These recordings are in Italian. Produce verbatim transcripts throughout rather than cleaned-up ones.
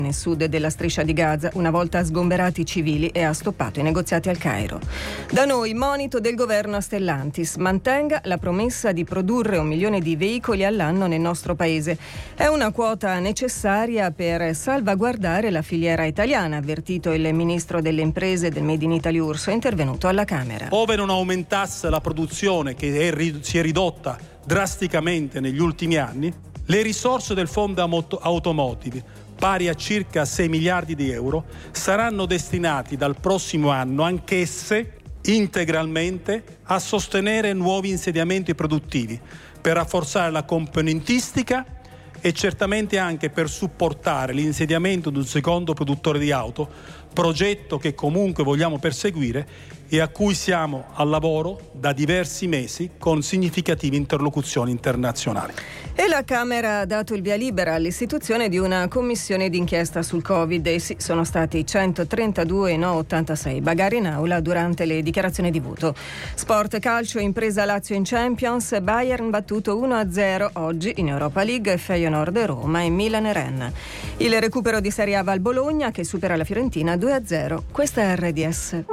nel sud della striscia di Gaza, una volta sgomberati i civili, e ha stoppato i negoziati al Cairo. Da noi, monito del governo a Stellantis: mantenga la promessa di produrre un milione di veicoli all'anno nel nostro paese. È una quota necessaria per salvaguardare la filiera italiana, avvertito il ministro delle imprese del Made in Italy Urso, è intervenuto alla Camera. Ove non aumentasse la produzione, che è, si è ridotta drasticamente negli ultimi anni, le risorse del fondo automotive, pari a circa sei miliardi di euro, saranno destinati dal prossimo anno anch'esse integralmente a sostenere nuovi insediamenti produttivi, per rafforzare la componentistica e certamente anche per supportare l'insediamento di un secondo produttore di auto, progetto che comunque vogliamo perseguire e a cui siamo al lavoro da diversi mesi con significative interlocuzioni internazionali. E la Camera ha dato il via libera all'istituzione di una commissione d'inchiesta sul Covid e sì, sono stati centotrentadue no ottantasei bagarre in aula durante le dichiarazioni di voto. Sport, calcio, impresa Lazio in Champions, Bayern battuto uno a zero oggi in Europa League, Feyenoord Roma e Milan Rennes. Il recupero di Serie A Val Bologna che supera la Fiorentina due a zero. Questa è R D S.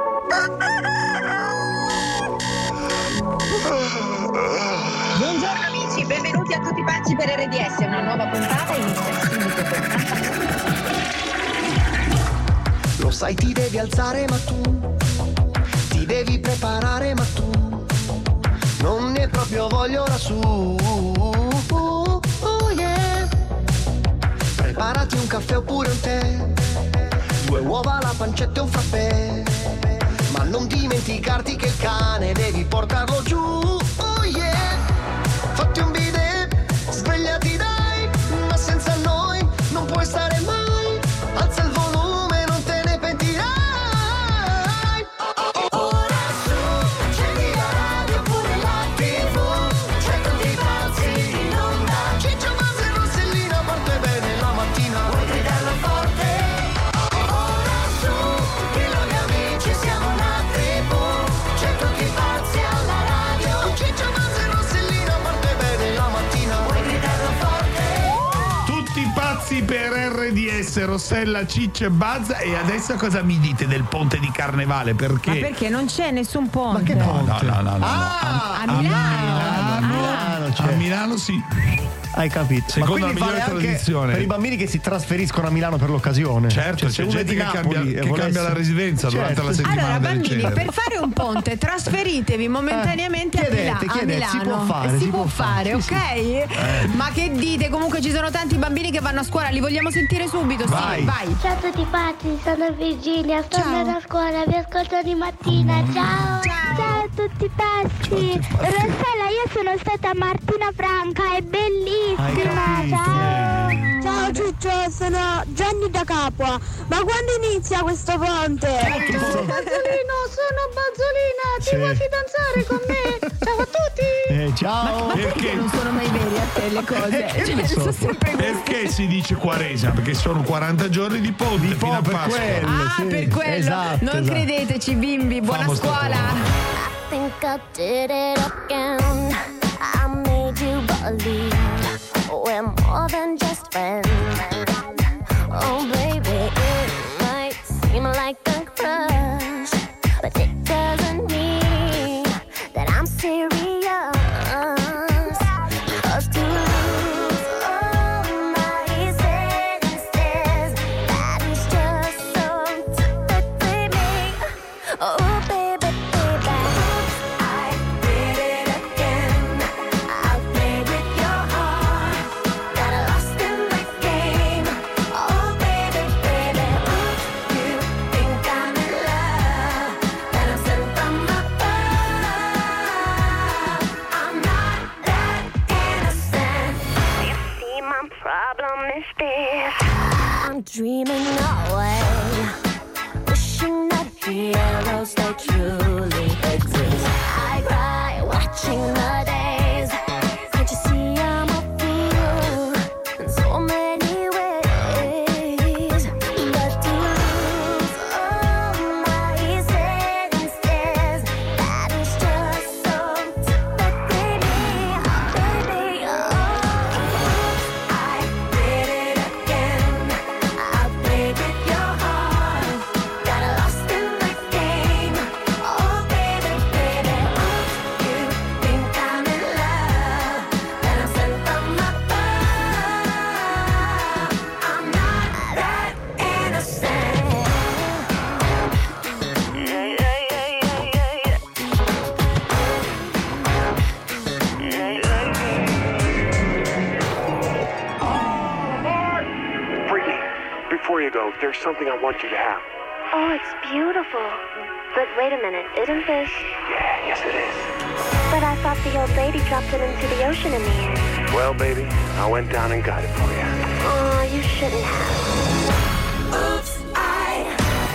Buongiorno amici, benvenuti a tutti pazzi per R D S, una nuova puntata inizia subito per... Lo sai, ti devi alzare ma tu ti devi preparare ma tu non ne hai proprio voglia ora su. Oh, oh yeah. Preparati un caffè oppure un tè, due uova, la pancetta e un frappè, ma non dimenticarti che il cane devi portarlo giù. Oh yeah. Fatti un bidet, svegliati dai, ma senza noi non puoi stare mai. Alza il volume, non te ne pentirai. Ora su, accendi la radio pure la tivù, c'è tutti i pazzi in onda. Ciccio, Base e Rossellina, parte bene la mattina, vuoi gridarlo forte? Ora su, dillo agli amici, siamo una tribù, c'è tutti i pazzi alla radio. Ciccio, Base e Rossellina, parte bene la mattina, vuoi gridarlo forte? Tutti pazzi per R D S, Rossella, Ciccio e Buzz. E adesso cosa mi dite del ponte di Carnevale? Perché? Ma perché non c'è nessun ponte? Ma che ponte? No, no, no, no, Ah, no. a Milano. A Milano, Ah. a Milano sì. Hai capito? Secondo Ma la quindi migliore vale anche tradizione. per i bambini che si trasferiscono a Milano per l'occasione. Certo, Cioè, se c'è uno è gente di che Napoli cambia- e che volesse- cambia la residenza durante Certo, la sì. settimana. Allora, del bambini, genere. per fare un ponte trasferitevi momentaneamente Eh, a, Mila- chiedete, a chiedete, si Milano. può fare, si, si può può fare, fare, sì, ok? Ma che dite? Comunque ci sono tanti bambini che vanno a scuola, li vogliamo sentire subito. Vai. Sì, vai. Ciao a tutti pazzi, sono Virginia, sto Ciao. andando a scuola, vi ascolto di mattina, ciao! Ciao a tutti pazzi! Rossella, io sono stata a Martina Franca, è bellissima, Hai ciao! Ciao Ciccio, sono Gianni da Capua, ma quando inizia questo ponte? Ciao Bazzolino, sono Bazzolina, ti Sì. vuoi fidanzare con me? Ciao a tutti! Eh, ciao. Ma perché non sono mai veri a te le cose? Eh, che Cioè, ne so. sono sempre questi. Perché si dice Quaresima? Perché sono quaranta giorni di ponte Di fino a po' per Pasqua. quello. Ah, sì. per quello. Esatto, non esatto. credeteci, bimbi, buona Famo sta scuola. I think I did it again. I made you believe we're more than just friends. Oh baby, it might seem like a crush, but it doesn't mean that I'm serious. 'Cause to lose all my senses, that is just so typically me. Oh baby, baby, I did it again. I played with your heart, got lost in the game. Oh baby, baby, you think I'm in love, that I'm sent from above. I'm not that innocent. You see, my problem is this: I'm dreaming away, wishing that heroes they truly exist. I cry watching the days. Can't you see I'm a fool in so many ways? But to lose all my senses, that is just so typically me, baby. Oh, I did it again. I before you go, there's something I want you to have. Oh, it's beautiful. But wait a minute, isn't this? Yeah, yes it is. But I thought the old lady dropped it into the ocean in the end. Well, baby, I went down and got it for you. Oh, you shouldn't have. Oops, I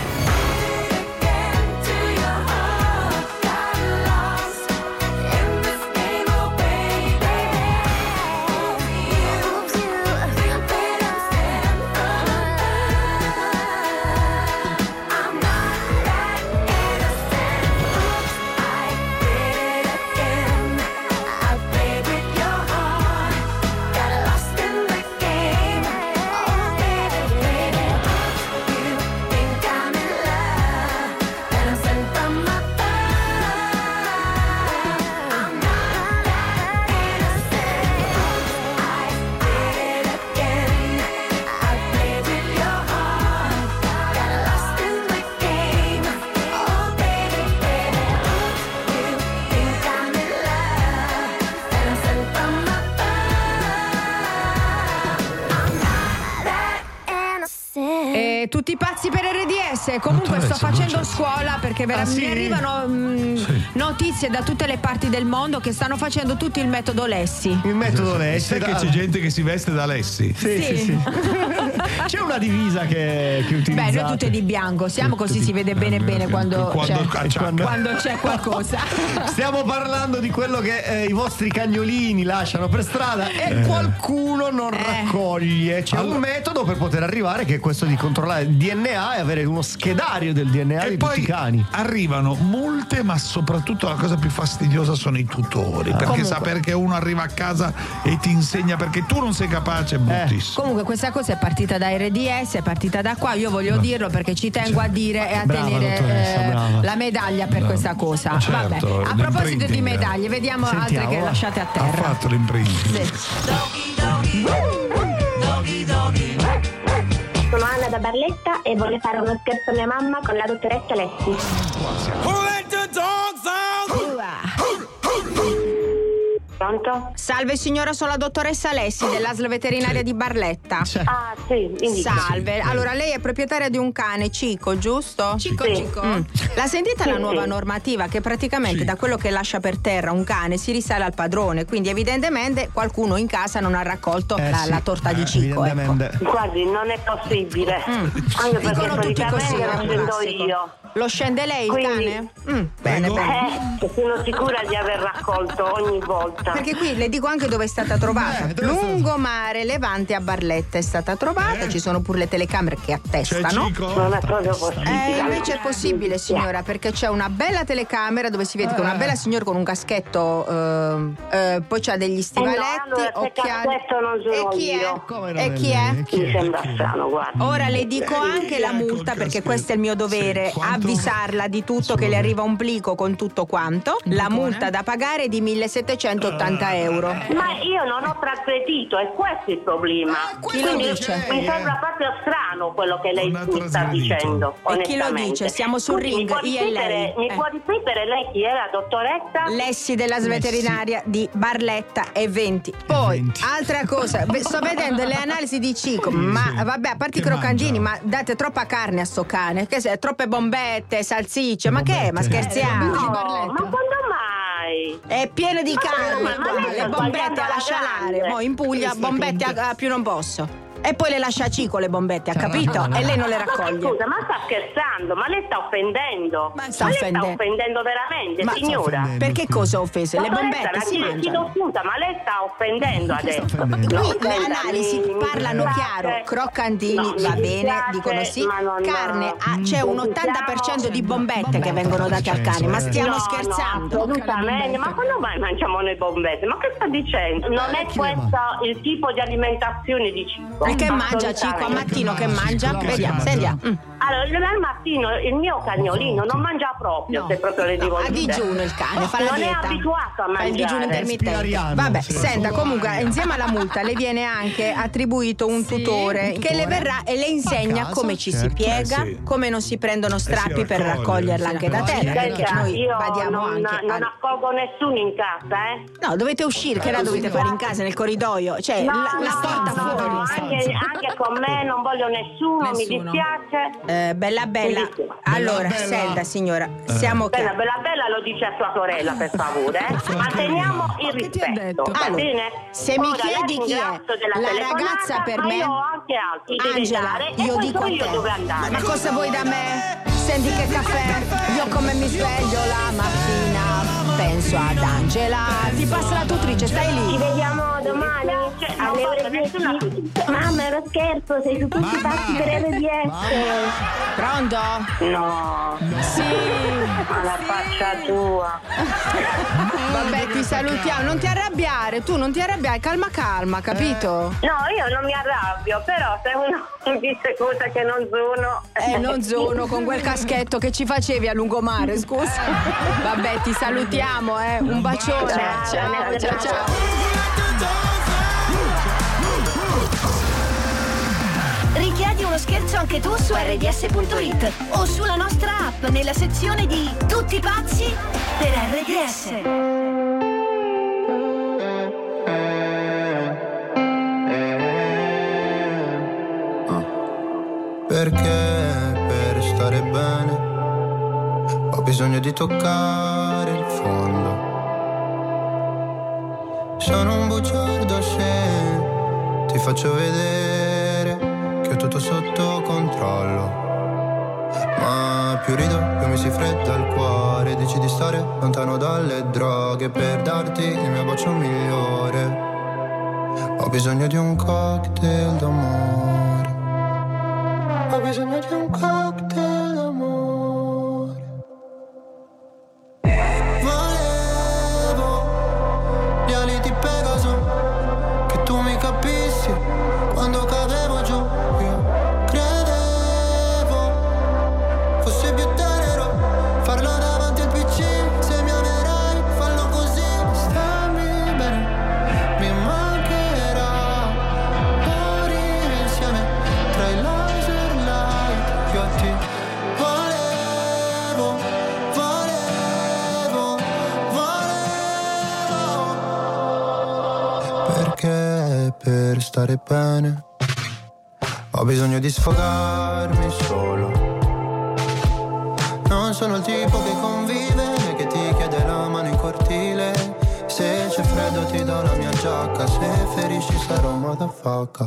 Tutti pazzi per R D S. Comunque sto facendo scuola perché vera- Ah, sì? mi arrivano mh, Sì. notizie da tutte le parti del mondo che stanno facendo tutti il metodo Lessi. Il metodo Lessi. Sai che c'è gente che si veste da Lessi? Sì, sì, sì. C'è una divisa che, che utilizzate. Beh, noi tutte di bianco siamo, così si vede bene bene quando, Quando c'è, cacciacca. quando c'è qualcosa. Stiamo parlando di quello che eh, i vostri cagnolini lasciano per strada e qualcuno non raccoglie. C'è un metodo per poter arrivare, che è questo di controllare il D N A e avere uno schedario del D N A E di poi tutti i cani. arrivano multe, ma soprattutto la cosa più fastidiosa sono i tutori. Perché Comunque. sapere che uno arriva a casa e ti insegna perché tu non sei capace è bruttissimo. Comunque questa cosa è partita da R D S, è partita da qua, io voglio dirlo perché ci tengo a dire e a Brava, tenere dottoressa, eh, brava. la medaglia per questa cosa. Certo, Vabbè, a proposito di l'imprinting. medaglie, vediamo altre Sentiamo, che va. lasciate a Ha terra. fatto l'imprinting. Sono Anna da Barletta e voglio fare uno scherzo a mia mamma con la dottoressa Lessi. Pronto? Salve signora, sono la dottoressa Lessi dell'A S L veterinaria di Barletta. Ah, sì, indica. Salve, allora lei è proprietaria di un cane, Cico, giusto? Cico, Sì. Cico. Mm. L'ha sentita Sì, la nuova sì. normativa che praticamente Sì. da quello che lascia per terra un cane si risale al padrone, quindi evidentemente qualcuno in casa non ha raccolto Eh, la, sì. la torta di Eh, Cico. Ecco. evidentemente. Guardi, non è possibile. Anche perché Dicono tutti così, solitamente è lo un scendo classico. io. Lo scende lei il Quindi- cane? Mm, bene, Prego. bene. Eh, sono sicura di aver raccolto ogni volta. Perché qui le dico anche dove è stata trovata. Eh, dove è stata- Lungomare Levante a Barletta è stata trovata, Eh. ci sono pure le telecamere che C'è attestano. Cico? Non è proprio possibile. Eh, invece è possibile, signora, perché c'è una bella telecamera dove si vede che una bella signora con un caschetto, ehm, eh, poi c'ha degli stivaletti, allora, se occhiali. caschetto non sono e chi io. è? Come non E è chi lei? è? Chi Mi sembra strano, guarda. Ora le dico anche la Ecco il multa, perché caschetto. questo è il mio dovere, Sì, quanto? avvisarla di tutto, che le arriva un plico con tutto quanto. La multa da pagare è di millesettecentottanta euro. Ma io non ho trasgredito, è questo il problema. Chi lo Quindi dice? mi sembra proprio strano quello che lei Non ha mi sta trasgredito. dicendo. E chi lo onestamente. dice? Siamo sul Scusi, ring, mi può io e ripetere- lei. Mi Eh. può ripetere lei chi è la dottoressa? Lessi della S veterinaria di Barletta e venti. Poi, venti. altra cosa, beh, sto vedendo le analisi di Cico, ma sì. vabbè, a parte i Che croccantini, mangia? ma date troppa carne a sto cane, che se, troppe bombette, salsicce, ma che è? Ma bombette. scherziamo? No, ma quando mai? È pieno di carne ma qua, lei le sta bombette sbagliando a alla lasciare. grande. Mo in Puglia Questa bombette conte- a, a più non posso. E poi le lascia a Cico le bombette, ha C'ha capito? ragione. E lei non le Ma raccoglie. scusa, ma sta scherzando? Ma lei sta offendendo? Ma sta lei offendendo. sta offendendo veramente, Ma- signora? offendendo. Perché cosa ho offeso? Le Dottoressa, bombette la si chiedo- mangiano. chiedo scusa, ma lei sta offendendo adesso. offendendo? No, Qui le senta, analisi mi- mi parlano dispiace. chiaro, croccantini No, mi va bene, dispiace, dicono sì, ma non- carne ah, c'è un ottanta per cento di bombette che vengono date al cane, ma stiamo No, scherzando. No, assolutamente, ma quando mai mangiamo le bombette? Ma che sta dicendo? Non è questo il tipo di alimentazione di cibo. E che mangia Cico a mattino che mangia? Che Vediamo, mangia? sentiamo. Mm. Allora, il Martino, il mio cagnolino, non mangia proprio, No. se proprio le devo No, a dire. digiuno il cane, fa la non dieta. è abituato a Fa il digiuno mangiare. intermittente. Vabbè, senta, comunque insieme alla multa le viene anche attribuito un tutore che le verrà e le insegna casa, come ci si certo. piega, Eh sì. come non si prendono strappi per raccoglie, raccoglierla si anche da raccoglie. terra, perché Senta, noi io badiamo non, anche non al- accolgo nessuno in casa, eh. No, dovete uscire, che la dovete fare in casa, nel corridoio, cioè No, la, la no, stanza no, fuori. no, anche, anche con me non voglio nessuno, mi Nessuno. dispiace. Eh, bella bella. Mi dispiace. Allora, bella. senta signora, siamo Bella, chiari. bella, bella lo dice a sua sorella, per favore. Eh? Manteniamo il Che ti ha rispetto. detto? Va Allora, bene? se mi Ora, chiedi la chi è ringrazio della la telefonata, ragazza per ma me, io ho anche altri da Angela, dare, e io poi dico so a io te. dove andare. Ma cosa vuoi da me? Senti che caffè? Io come mi sveglio la mattina penso ad Angela. Ti passa la tutrice, stai Ci lì. vediamo domani alle ore dieci. Mamma, era scherzo, sei su tutti i passi per R D S. Pronto? No, Sì. alla faccia tua. Vabbè, ti salutiamo. Non ti arrabbiare, tu non ti arrabbiare, calma calma, capito? No, io non mi arrabbio, però se uno mi dice cose che non sono... Eh, non sono con quel caschetto che ci facevi a lungomare, scusa. Vabbè, ti salutiamo, eh. Un bacione. Ciao, Ciao, ciao, ciao. Richiedi uno scherzo anche tu su R D S punto it o sulla nostra app nella sezione di Tutti pazzi per R D S. Perché per stare bene ho bisogno di toccare il fondo. Sono un bugiardo se ti faccio vedere che ho tutto sotto controllo. Ma più rido, più mi si fredda il cuore. Dici di stare lontano dalle droghe per darti il mio bacio migliore. Ho bisogno di un cocktail d'amore. Ho bisogno di un cocktail d'amore. Volevo gli ali di Pegaso, che tu mi capissi quando cadevo giù. Io credevo fosse più tenero farlo davanti al P C. Se mi amerai, fallo così. Stammi bene, mi mancherà morire insieme tra i laser light. Io ti volevo, volevo, volevo. Perché per stare bene ho bisogno di sfogarmi solo. Non sono il tipo che convive né che ti chiede la mano in cortile. Se c'è freddo ti do la mia giacca, se ferisci sarò motherfucker.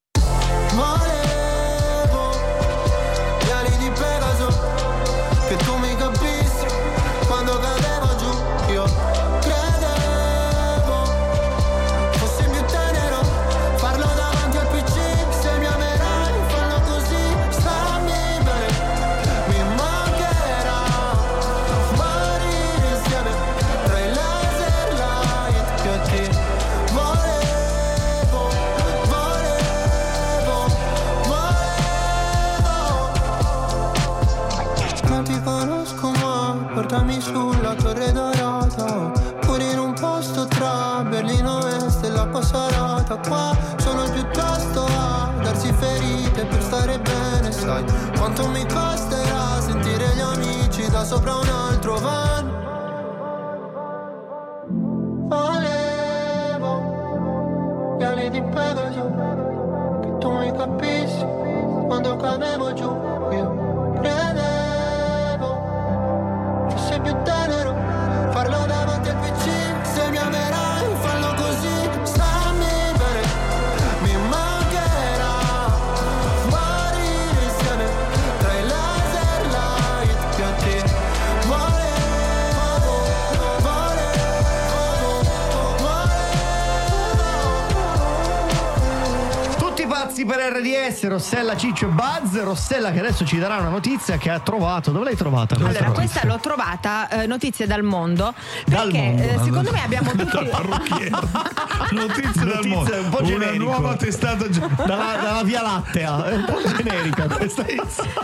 Volevo gli ali di Pegaso, che tu mi capissi quando cadevo giù. Io credevo fosse più tenero farlo davanti al P C. Se mi amerai, fallo così. Stammi bene, mi mancherà morire insieme tra i laser light. Io ti volevo, volevo, volevo. Non ti conosco ma portami sulla torre dorata, pure in un posto tra Berlino Est e la Passarata. Qua sono piuttosto a darsi ferite per stare bene. Sai quanto mi costerà sentire gli amici da sopra un altro van. Volevo gli ali di Pegaso, che tu mi capissi quando cadevo giù. Io credevo fosse più tenero farlo davanti al P C. Se mi amerai, fallo così. Stammi bene, mi mancherà morire insieme tra i laser light. Io ti volevo, volevo, volevo. Tutti pazzi per R D S, Rossella, Ciccio e Buzz. Rossella che adesso ci darà una notizia che ha trovato. Dove l'hai trovata? Dove Allora, l'hai questa trovata? l'ho trovata, eh, notizie dal mondo, Dal perché mondo, eh, dal secondo mondo. me abbiamo tutti... Notizie dal Notizie mondo. un po' Una generico. nuova testata. Dalla, dalla Via Lattea, è un po' generica questa. No,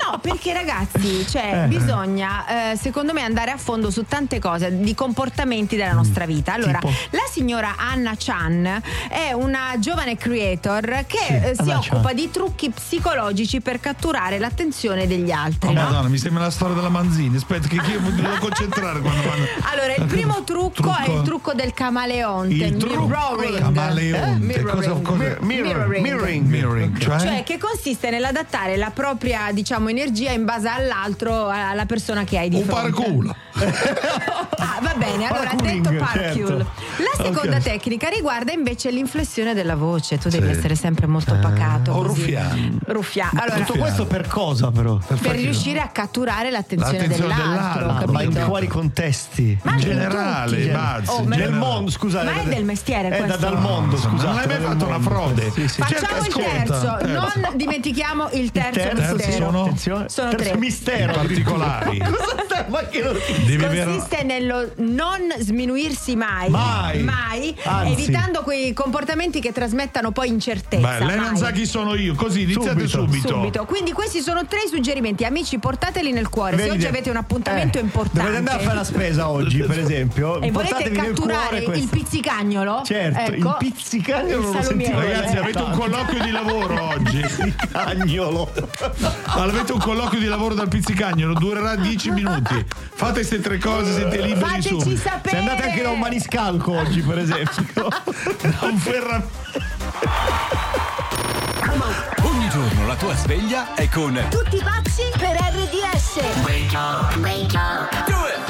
No, perché ragazzi, cioè, Eh. bisogna, eh, secondo me, andare a fondo su tante cose, di comportamenti della nostra vita. Allora, Tipo? la signora Anna Chan è una giovane creator che Sì, eh, si Anna occupa Chan. di trucchi psicologici per catturare l'attenzione degli altri. Oh, no? Madonna, mi sembra la storia della Manzini. Aspetta, che io mi devo concentrare quando mando. Allora, il primo trucco, è il trucco del camaleonte, Il trucco mirroring. camaleonte. Eh? Cosa, cosa? Mir- mirror- mirroring. Mirroring, cioè? Cioè, che consiste nell'adattare la propria, diciamo, energia in base all'altro, alla persona che hai di Un fronte. paraculo. Ah, va bene, allora Paracooling, detto paracule. certo. La seconda Ok. tecnica riguarda invece l'inflessione della voce. Tu devi Sì. essere sempre molto pacato. O così. ruffiano. Ruffiano. Ma Allora, tutto questo per cosa però? per riuscire a catturare l'attenzione, L'attenzione dell'altro, dell'altro. Ma in capito? quali contesti? Ma In in generale, tutti. Buzz, Oh, in ma- Nel generale. mondo, scusate. Ma è del mestiere È da- questo. dal mondo, Insomma, scusate. non hai mai dal fatto una mondo. frode? Sì, sì. Facciamo Cerca, il ascolta. terzo, Eh. non dimentichiamo il terzo, Il terzo mistero. sono? Attenzione. Sono Terzo tre. mistero. I particolari. Cosa stai? Ma che lo Devi avere. Consiste nello non sminuirsi mai, Mai. mai, Anzi. evitando quei comportamenti che trasmettano poi incertezza. Beh, lei non mai. sa chi sono io, così iniziate Subito. subito. Subito. Quindi questi sono tre suggerimenti. Amici, portateli nel cuore. Se Vedi, oggi avete un appuntamento eh, importante Dovete andare a fare la spesa oggi, per esempio. e volete Portatevi nel catturare cuore il questo. pizzicagnolo, Certo, ecco, il pizzicagnolo il non lo salumiere. sentivo. Ragazzi, Eh, avete un tanto. colloquio di lavoro oggi. Pizzicagnolo. Allora, avete un colloquio di lavoro dal pizzicagnolo, durerà dieci minuti. Fate queste tre cose, siete liberi Fateci subito. sapere. Se andate anche da un maniscalco oggi, per esempio. Da un ferra... Ogni giorno la tua sveglia è con Tutti pazzi per R D S. Wake up, wake up. Do it.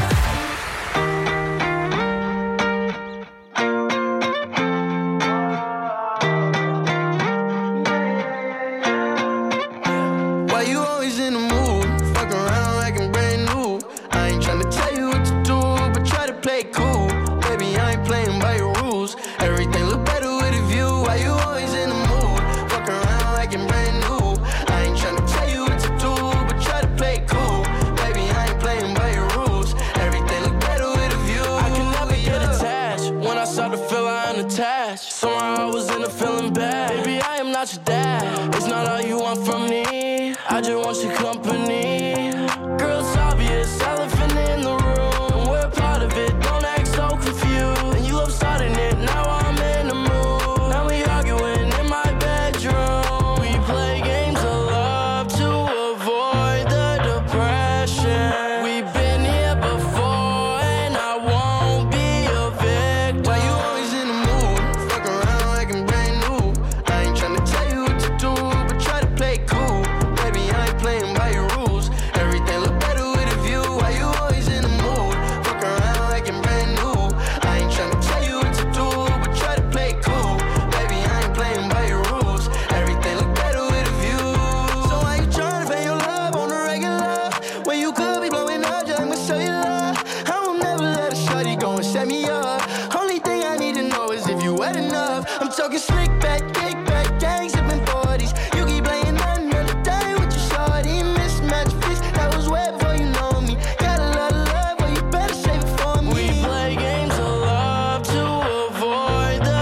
Why you always in the mood? Fuck around like I'm brand new. I ain't tryna tell you what to do, but try to play cool. Baby, I ain't playing by your rules. Everything look better with a view. Why you always in the mood? Fuck around like I'm brand new. I ain't tryna tell you what to do, but try to play cool. Baby, I ain't playing by your rules. Everything look better with a view. I can never get attached. When I start to feel I unattached, somehow I was in a feeling bad. Baby, I am not your dad. It's not all you want from me. I just want your company. Girl, it's obvious, elephant in the room. We're part of it, don't act so confused. And you love starting it, now I'm in the mood. Now we arguing in my bedroom. We play games of love to avoid the depression. We've been here before and I won't be a victim. Why you always in the mood? Fuck around like I'm brand new. I ain't tryna tell you what to do, but try to play cool. Baby, I ain't playing by your rules. Everything look better with a view. Why you always in the mood? Fuck around like I'm brand new. I ain't tryna tell you what to do, but try to play cool. Baby, I ain't playing by your rules. Everything look better with a view. So why you tryna pay your love on the regular when you could be blowing up just like my cellular? I will never let a shorty go and set me up. Only thing I need to know is if you wet enough. I'm talking slick back, kick back, gang sipping forties. You keep playing another day with your shorty. Mismatch fist, that was way before you know me. Got a lot of love, but you better save it for me. We play games of love to avoid the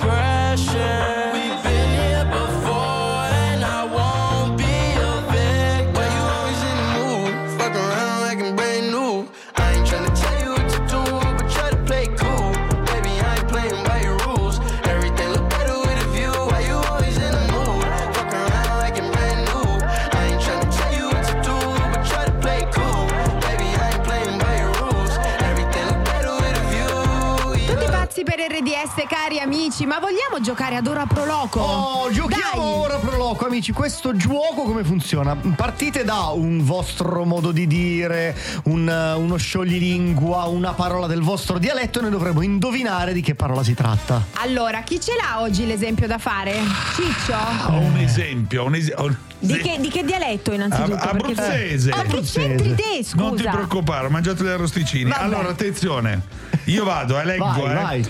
depression. We've been here before and I won't be a victim. Why you always in the mood? Fuck around like I'm brand new. I ain't tryna tell you what to do, but try to play cool. Baby, I ain't playing by your rules. Everything look better with a view. Why you always in the mood? Fuck around like I'm brand new. I ain't tryna tell you what to do, but try to play cool. Baby, I ain't playing by your rules. Everything look better with a view. Tutti pazzi per R D S, cari amici, ma vogliamo giocare ad Ora Pro Loco? Oh, giochiamo Dai. ora Pro Loco, amici. Questo gioco come funziona? Partite da un vostro modo di dire, un, uno scioglilingua, una parola del vostro dialetto e noi dovremo indovinare di che parola si tratta. Allora, chi ce l'ha oggi l'esempio da fare? Ciccio? Ho un esempio, un esempio. Di che, di che dialetto innanzitutto? Ab- Perché- abruzzese. Oh, che c'entri te, scusa? Non ti preoccupare, ho mangiato gli arrosticini. Vabbè. Allora, attenzione. Io vado, eh, leggo, Vai, eh. vai.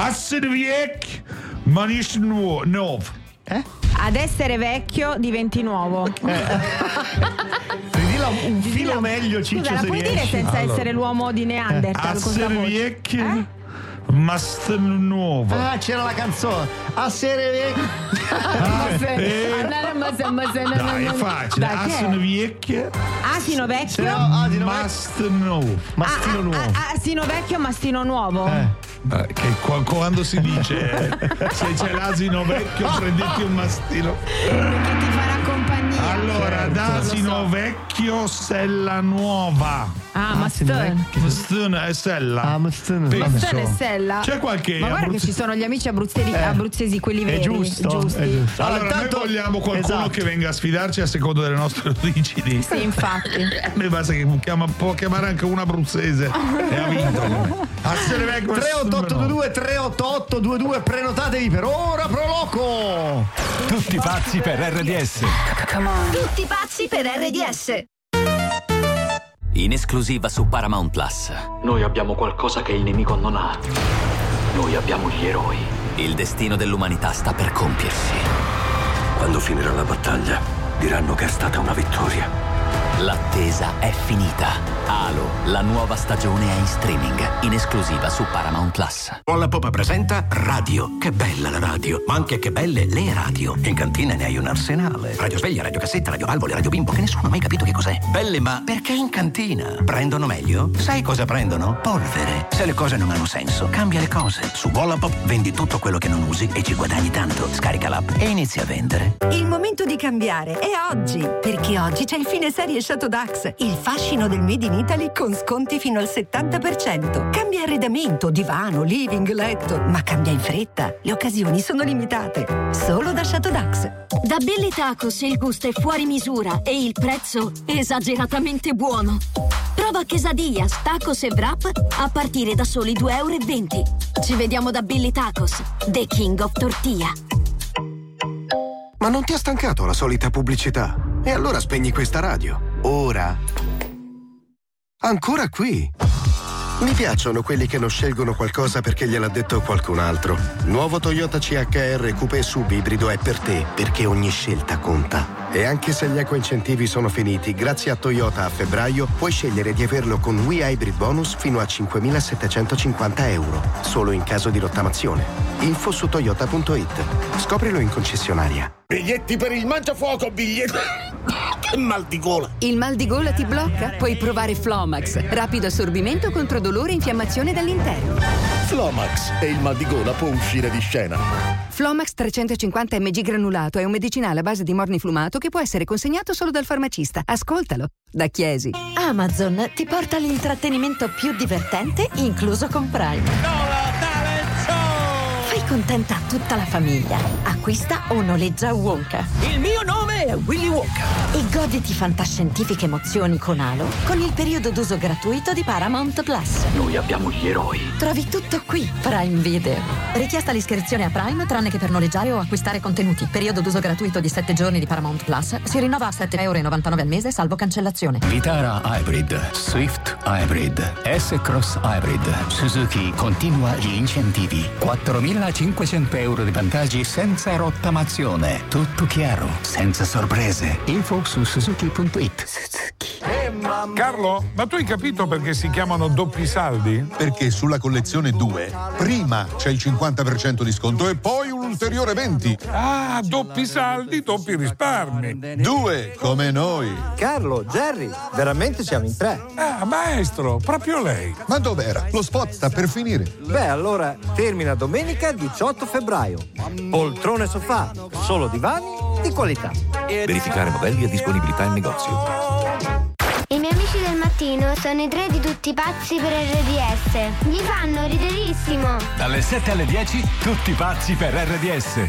Asserviek manish nuov. Eh? Ad essere vecchio diventi nuovo. Ridilla un filo meglio, Ciccio, Scusa, la se puoi dire riesci. senza Allora. essere l'uomo di Neanderthal? cosa vuoi? Asserviek Eh? Mast nuova. Ah, c'era la canzone. A sere Dai, è facile. Asino vecchio. Asino vecchio. Mast nuovo. Mastino nuovo. Asino vecchio, mastino nuovo. Eh. Eh, che qua- quando si dice eh, se c'è l'asino vecchio prendete un mastino Perché ti farà compagnia. allora Certo, d'asino lo so. vecchio sella nuova. Ah, Mastone. Mastone e sella. Ah, Mastone. Penso. Mastone e sella. C'è qualche Ma guarda abruzze- che ci sono gli amici abruzzesi, Eh. abruzzesi quelli veri. È giusto, giusti. è giusto. Allora, intanto- noi vogliamo qualcuno esatto. che venga a sfidarci a seconda delle nostre origini. Sì, infatti. A me basta che chiama, può chiamare anche un abruzzese e ha vinto. A se ne vengo- tre otto otto due due tre otto otto due due, prenotatevi per ora Proloco. Tutti pazzi per R D S. Tutti pazzi per R D S. In esclusiva su Paramount Plus. Noi abbiamo qualcosa che il nemico non ha. Noi abbiamo gli eroi. Il destino dell'umanità sta per compiersi. Quando finirà la battaglia, diranno che è stata una vittoria. L'attesa è finita. Halo, la nuova stagione è in streaming, in esclusiva su Paramount Plus. Wallapop presenta Radio. Che bella la radio, ma anche che belle le radio. In cantina ne hai un arsenale. Radio sveglia, radio cassetta, radio valvole, radio bimbo, che nessuno ha mai capito che cos'è. Belle, ma perché in cantina? Prendono meglio? Sai cosa prendono? Polvere. Se le cose non hanno senso, cambia le cose. Su Wallapop vendi tutto quello che non usi e ci guadagni tanto. Scarica l'app e inizia a vendere. Il momento di cambiare è oggi, perché oggi c'è il fine serie Chateau Dax, il fascino del Made in Italy con sconti fino al settanta per cento. Cambia arredamento, divano, living, letto, ma cambia in fretta. Le occasioni sono limitate. Solo da Chateau Dax. Da Belli Tacos il gusto è fuori misura e il prezzo esageratamente buono. Prova quesadillas, tacos e wrap a partire da soli due e venti euro. Ci vediamo da Belli Tacos, the king of tortilla. Ma non ti ha stancato la solita pubblicità? E allora spegni questa radio. Ora. Ancora qui. Mi piacciono quelli che non scelgono qualcosa perché gliel'ha detto qualcun altro. Nuovo Toyota C H R Coupé Sub ibrido è per te, perché ogni scelta conta. E anche se gli eco-incentivi sono finiti, grazie a Toyota a febbraio puoi scegliere di averlo con We Hybrid Bonus fino a cinquemilasettecentocinquanta euro, solo in caso di rottamazione. Info su toyota punto it. Scoprilo in concessionaria. Biglietti per il mangiafuoco, biglietti. Che mal di gola. Il mal di gola ti blocca? Puoi provare Flomax. Rapido assorbimento contro dolore e infiammazione dall'interno. Flomax e il mal di gola può uscire di scena. Flomax trecentocinquanta milligrammi granulato è un medicinale a base di morniflumato che può essere consegnato solo dal farmacista. Ascoltalo, da Chiesi. Amazon ti porta l'intrattenimento più divertente, incluso con Prime. Fai contenta tutta la famiglia. Acquista o noleggia Wonka. Il mio nome è Willy Wonka. E goditi fantascientifiche emozioni con Halo con il periodo d'uso gratuito di Paramount Plus. Noi abbiamo gli eroi. Trovi tutto qui. Prime Video. Richiesta l'iscrizione a Prime tranne che per noleggiare o acquistare contenuti. Periodo d'uso gratuito di sette giorni di Paramount Plus. Si rinnova a sette e novantanove euro al mese salvo cancellazione. Vitara Hybrid, Swift Hybrid, S-Cross Hybrid, Suzuki continua gli incentivi. quattromilacinquecento euro di vantaggi senza rottamazione. Tutto chiaro, senza sorprese. Info su suzuki punto it. Carlo, ma tu hai capito perché si chiamano doppi saldi? Perché sulla collezione due prima c'è il cinquanta per cento di sconto e poi un ulteriore venti. Ah, doppi saldi, doppi risparmi. Due, come noi. Carlo, Jerry, veramente siamo in tre. Ah, maestro, proprio lei. Ma dov'era? Lo spot sta per finire. Beh, allora termina domenica diciotto febbraio. Poltrone sofà, solo divani di qualità. Verificare modelli e disponibilità in negozio. I miei amici del mattino sono i tre di tutti pazzi per R D S. Mi fanno riderissimo. Dalle sette alle dieci, tutti pazzi per R D S.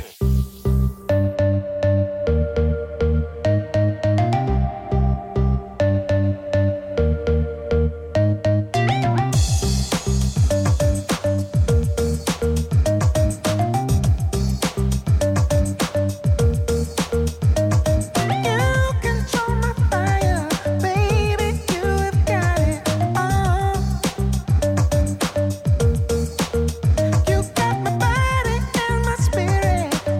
You got my body and my spirit.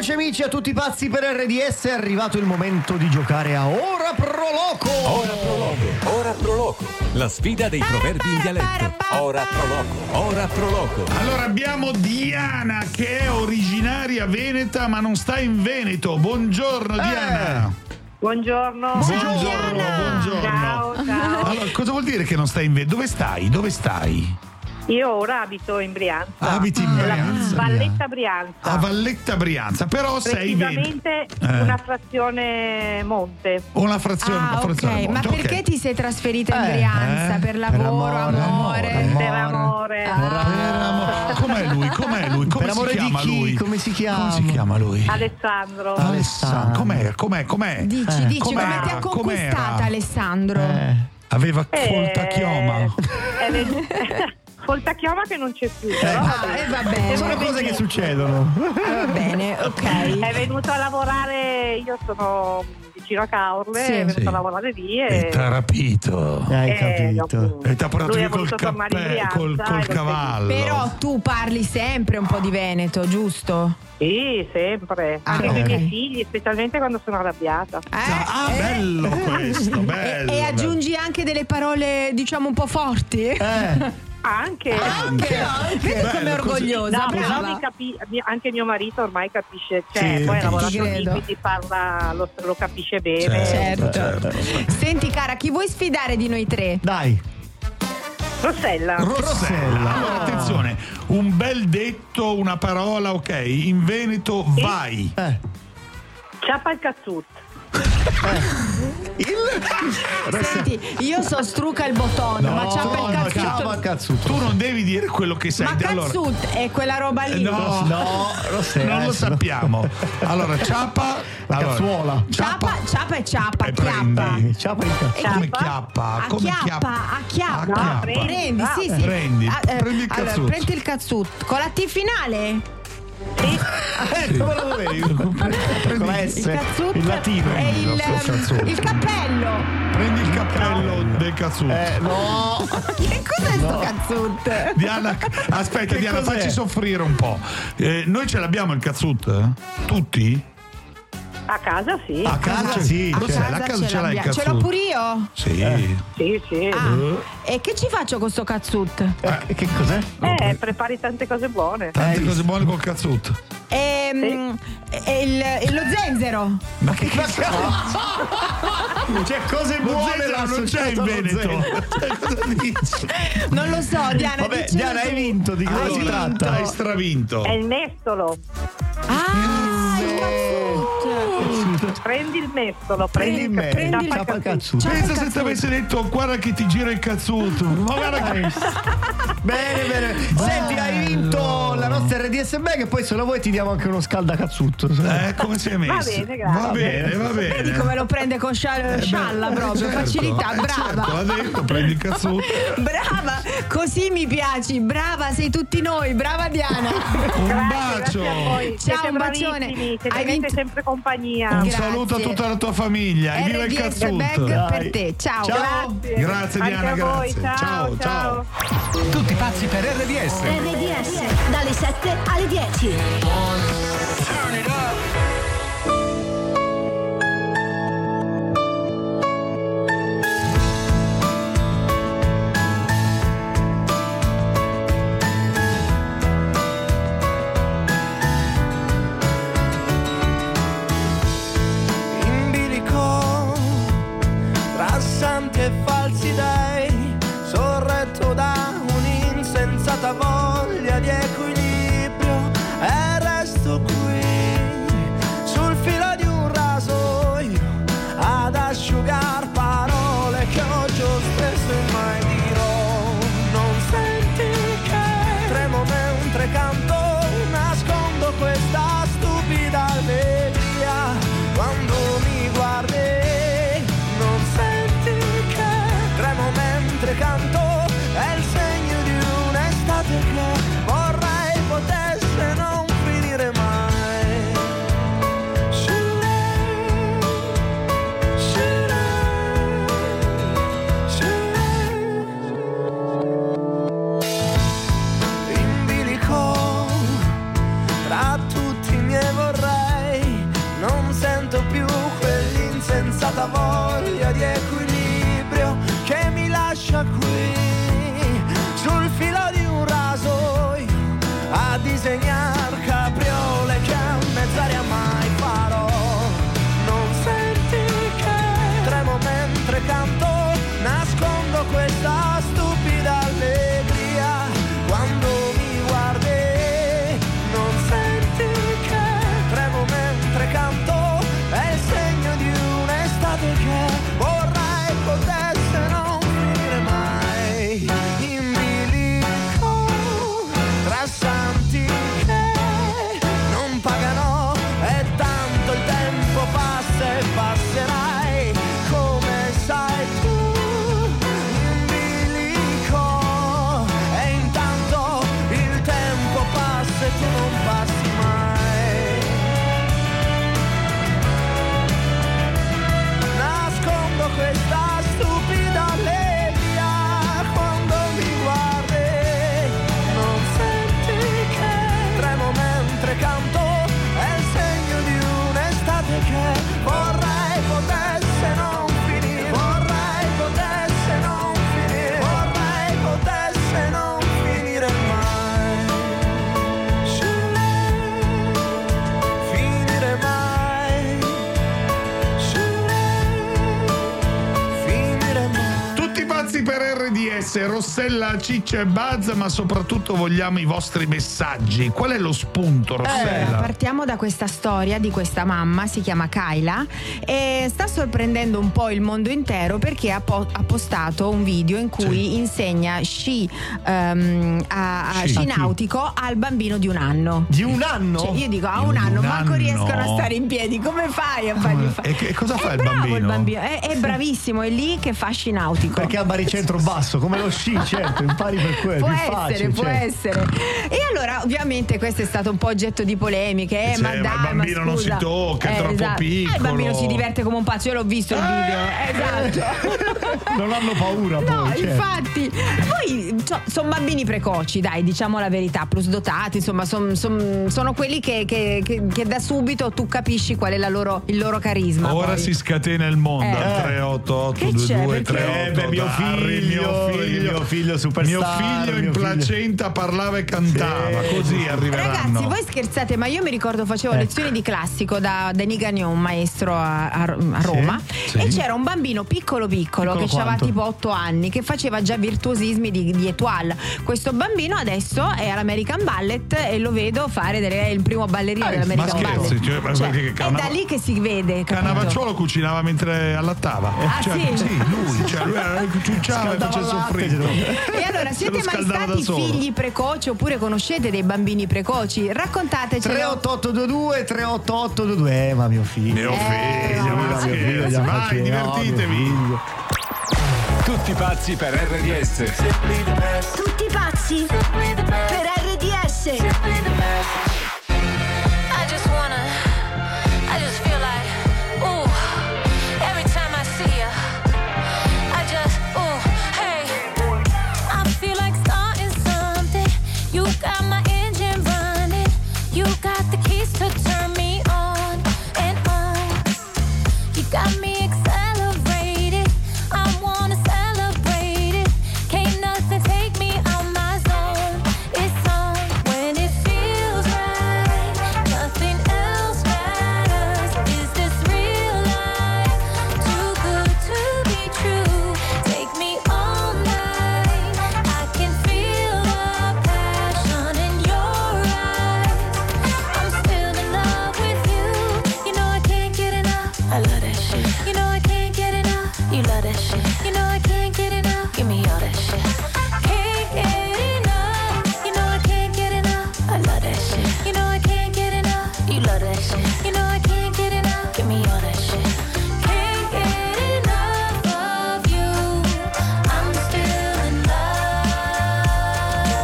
Rieccoci amici, a tutti pazzi per R D S, è arrivato il momento di giocare a Ora Pro Loco. Ora Pro Loco, Ora Pro Loco, la sfida dei proverbi in dialetto. Ora Pro Loco, Ora Pro Loco. Allora abbiamo Diana che è originaria veneta ma non sta in Veneto. Buongiorno Diana. Eh. Buongiorno. Buongiorno, buongiorno. Ciao, ciao. Allora, cosa vuol dire che non stai in Veneto? Dove stai? Dove stai? Io ora abito in Brianza. Abiti in Brianza? Valletta Brianza. A Valletta Brianza, però sei veneto. Precisamente Eh. una frazione Monte. Una frazione, Ah, una frazione ok. Ma Monte, perché ok. ti sei trasferita in Eh, Brianza? eh, Per lavoro, per amore, amore? Per amore. Ah, com'è lui? Com'è lui? Come Per si amore di chiama chi? lui? Come si chiama? Come si chiama lui? Alessandro. Alessandro. Com'è? Com'è? Com'è? Dici, Eh. dici, Com'era? come ti ha conquistata Com'era? Alessandro? Aveva Eh, folta chioma. È ven- Folta chioma che non c'è più. Però Ah, e va bene. Sono cose che succedono. Va bene, ok. È venuto a lavorare, io sono vicino a Caorle, Sì. è venuto Sì. a lavorare lì E e t'ha rapito. Hai Eh, capito. E t'ha portato lui via ha col, voluto tornare in cappè, Brianza col, e col l'ho cavallo. Però tu parli sempre un po' di Veneto, giusto? sì, sempre. Ah, Anche ok. con i miei figli, specialmente quando sono arrabbiata. Ah, bello questo, bello. E, e aggiungi anche delle parole, diciamo, un po' forti? Eh. Anche, Anche, anche. Vedi Bello, com'è così. orgogliosa, No, però brava. mi capi- mi- anche mio marito ormai capisce, cioè Sì, poi ha ti lavorato lì, credo. quindi parla, lo, lo capisce bene. Certo. certo. Senti cara, chi vuoi sfidare di noi tre? Dai. Rossella. Rossella. Allora, attenzione, un bel detto, una parola, ok? In Veneto vai. Eh. Ciapa il cazzut. Senti, io so struca il bottone, ma c'ha per no, cazzutto. ciao, cazzuto. Tu non devi dire quello che sai. Ma Allora, cazzut è quella roba lì. no, No, Rossella, non lo adesso no. sappiamo. Allora, ciapa. La allora, cazzuola. Ciapa, ciapa e ciappa, E chiappa. prendi. Ciao, il cazzo. E Come Chiappa? chiappa? A Come chiappa, a chiappa. A chiappa. prendi. Prendi, sì, Ah, sì. prendi, Ah, eh, prendi il allora, cazzut. prendi il cazzut. Con la T finale? Eh, come lo dovevi? Con la S. Il cazzut Il latino. è il, il cazzut. il cappello. Prendi il cappello del cazzut. Eh, no. Che cos'è sto cazzut? Diana, aspetta, Che Diana, cos'è? facci soffrire un po'. Eh, noi ce l'abbiamo il cazzut? Tutti? A casa sì. A casa, casa c'è- sì, Rossella, certo. a casa ce ce l'hai il l'abbiamo. cazzut? Ce l'ho pure io? Sì. Sì, sì. Ah, e che ci faccio con sto cazzut? Eh, che cos'è? Eh, prepari tante cose buone. Tante cose buone col cazzut. Ehm, e il, e lo zenzero. Ma che cazzo? C'è cose Lo buone zenzero là non c'è in associato allo Veneto. zenzero. Cioè, cosa dici? Non lo so, Diana. Vabbè, diccelo Diana, tu. hai vinto, di cosa Hai si vinto. tratta? Hai stravinto. È il mestolo. Ah, il cazzut. Prendi il mestolo, prendi, Prendi me, prendi il ciapa il cazzut. cazzo. Pensa se ti avesse detto guarda che ti gira il cazzut. Ma guarda che... Bene, bene. Senti, hai vinto la nostra R D S bag e poi se lo vuoi ti diamo anche uno scaldacazzutto. Eh, come si è messo? Va bene, grazie. Va bene, va bene. Vedi come lo prende con scialla, scialla proprio, Certo, facilità, eh, brava. Certo, l'ha detto, prendi il cazzut. Brava, così mi piaci, brava, sei tutti noi, brava Diana. Un Grazie, bacio. grazie a voi. Ciao, Siete un bacione. bravissimi, siete Hai avete vinto- sempre compagnia. Un Grazie. saluto a tutta la tua famiglia. E viva il R D S cazzut. bag per te, ciao. Ciao. Grazie. Grazie, Anche Diana, a voi. grazie. Ciao, Ciao, ciao. Tutti pazzi per R D S. R D S, dalle sette alle dieci. In bilico tra santi e falsi dei, sorretto da un'insensata voglia di equilibrio, e resto qui S, Rossella, Ciccia e Buzz, ma soprattutto vogliamo i vostri messaggi. Qual è lo spunto, Rossella? Eh, partiamo da questa storia di questa mamma, si chiama Kayla, e sta sorprendendo un po' il mondo intero perché ha, po- ha postato un video in cui sì. insegna sci, um, a, a Sci. sci nautico al bambino di un anno. Di un anno? Cioè, io dico, a un anno, un manco anno. riescono a stare in piedi, come fai a fargli fare? E che cosa fa è il bravo bambino? il bambino, è, è bravissimo, è lì che fa sci nautico. Perché ha baricentro basso, come lo sci, certo, impari per quello, Può è più essere, facile. può certo. essere. E allora, ovviamente, questo è stato un po' oggetto di polemiche. Eh, Cioè, ma ma dai, il bambino ma non scusa. si tocca, è Eh, troppo esatto. piccolo. Eh, il bambino si diverte come un pazzo, io l'ho visto il video. Esatto. Non hanno paura poi. No, certo. infatti. Poi sono bambini precoci, dai, diciamo la verità, plus dotati, insomma, son, son, sono quelli che, che, che, che da subito tu capisci qual è la loro, il loro carisma. Ora poi. si scatena il mondo Eh. al tre otto otto Che due c'è? due Perché? tre otto. Eh, beh, mio figlio, mio figlio, mio figlio superstar, mio figlio in mio figlio. placenta parlava e cantava, Sì, così sì. arriveranno. Ragazzi, voi scherzate, ma io mi ricordo facevo Ecco. lezioni di classico da Denis Gagnon, un maestro a, a- a Roma, Sì, e sì. c'era un bambino piccolo piccolo, Piccolo che aveva quanto? tipo otto anni, che faceva già virtuosismi di, di étoile. Questo bambino adesso è all'American Ballet e lo vedo fare delle, è il primo ballerino Eh, ma dell'American scherzi, Ballet. cioè, ma Cioè, perché è Cana- da lì che si vede, capito? Cannavacciuolo cucinava mentre allattava. Ah, cioè, sì? lui, cioè, lui era- cucinava e Scaldava faceva il latte, soffrire. E allora, Se siete lo mai scaldava da stati solo. figli precoci oppure conoscete dei bambini precoci? Raccontatecelo. tre otto otto due due tre otto otto due due. Eh, ma mio figlio. Mio figlio, Eh, ma mio figlio, scherzi, già vai, faccio- no, divertitevi. mio figlio. Tutti pazzi per R D S. Tutti pazzi per R D S. I just wanna, I just feel like, ooh, every time I see ya, I just, ooh, hey, I feel like starting something. You got my engine running, you got the keys to turn me on and on. You got me accelerated, I wanna celebrate it. Can't nothing take me out my zone. It's on when it feels right. Nothing else matters. Is this real life? Too good to be true. Take me all night. I can feel the passion in your eyes. I'm still in love with you. You know I can't get enough. I love that shit. You know I can't get enough. You love that shit. You know I can't get enough. Give me all that shit. Can't get enough. You know I can't get enough. I love that shit. You know I can't get enough. You love that shit. You know I can't get enough. Give me all that shit. Can't get enough of you. I'm still in love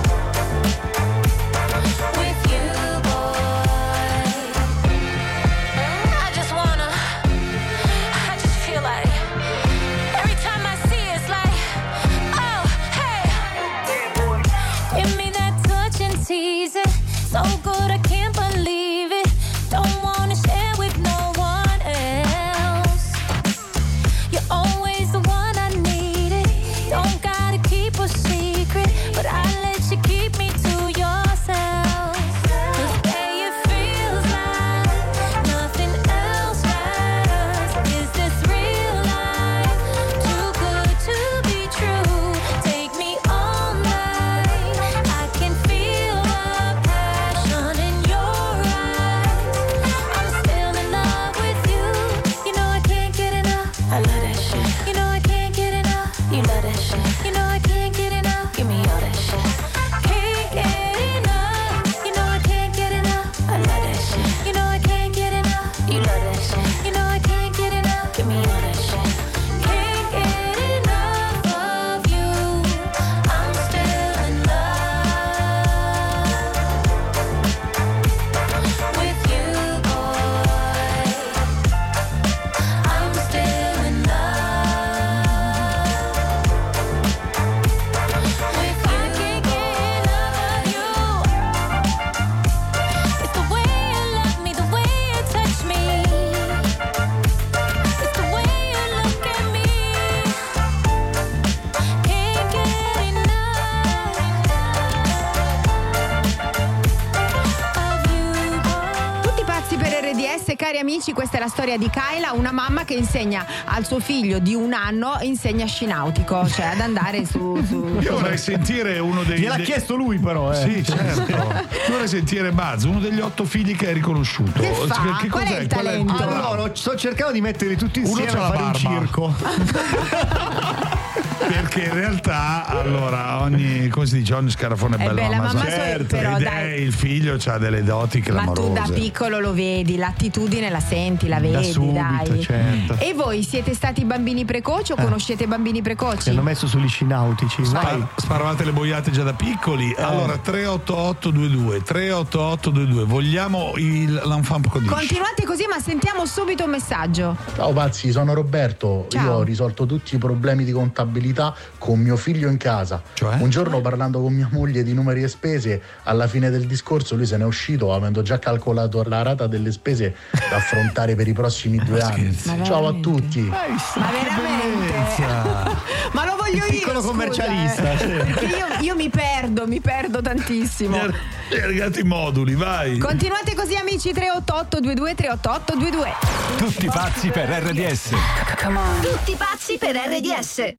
with you, boy. I just wanna, I just feel like every time I see it, it's like, oh, hey. Give me that touch and tease it. So good I can't believe it. Don't wanna share with no one else. D S, cari amici, questa è la storia di Kayla, una mamma che insegna al suo figlio di un anno, insegna sci nautico, cioè ad andare su... su Io vorrei sentire uno dei... Gliel'ha dei... chiesto lui però, eh. Sì, certo. Io vorrei sentire Buzz, uno degli otto figli che hai riconosciuto. Che fa? Che Qual è cos'è? il Qual è il talento? Allora, sto cercando di metterli tutti Uno insieme c'ha a la fare un barba. circo. Perché in realtà, allora, ogni, come si dice, ogni scarafone è È bello bella ma mamma sua, certo, però, ed dai. è il figlio c'ha delle doti Ma tu clamorose. da piccolo lo vedi, l'attitudine la senti, la vedi, subito, dai. certo. E voi siete stati bambini precoci o conoscete bambini Ci precoci? hanno messo sugli sci nautici. Vai. Spar- sparavate le boiate già da piccoli. Eh. Allora tre otto otto due due tre otto otto due due. Vogliamo il l'enfant prodige. Continuate così, ma sentiamo subito un messaggio. Ciao pazzi, sono Roberto. Ciao. Io ho risolto tutti i problemi di contabilità con mio figlio in casa. Cioè? Un giorno parlando con mia moglie di numeri e spese, alla fine del discorso lui se n'è uscito avendo già calcolato la rata delle spese da affrontare per i prossimi due anni. Ma Ciao a veramente? tutti. Ma veramente? Ma lo voglio io. Piccolo scusa, commercialista, eh. sì. Perché io, io mi perdo, mi perdo tantissimo. Gli arrivati i moduli, vai. Continuate così, amici. Tre otto otto due due tre otto otto due due. Tutti pazzi per R D S. Tutti pazzi per R D S.